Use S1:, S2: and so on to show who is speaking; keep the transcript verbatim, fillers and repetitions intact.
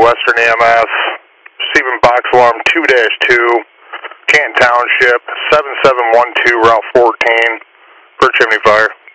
S1: Western E M S, receiving box alarm two dash two, Canton Township, seven seven one two, Route fourteen, for chimney fire.